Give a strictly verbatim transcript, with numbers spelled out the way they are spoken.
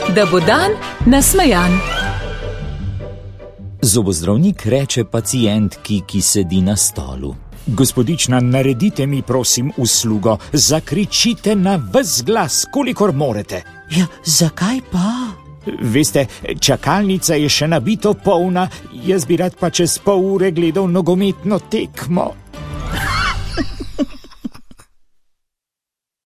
da bo dan nasmejan. Zobozdravnik reče pacientki, ki sedi na stolu: Gospodična, naredite mi prosim uslugo, zakričite na ves glas, kolikor morete. Ja, zakaj pa? Veste, čakalnica je še nabito polna, jaz bi rad pa čez pol ure gledal nogometno tekmo.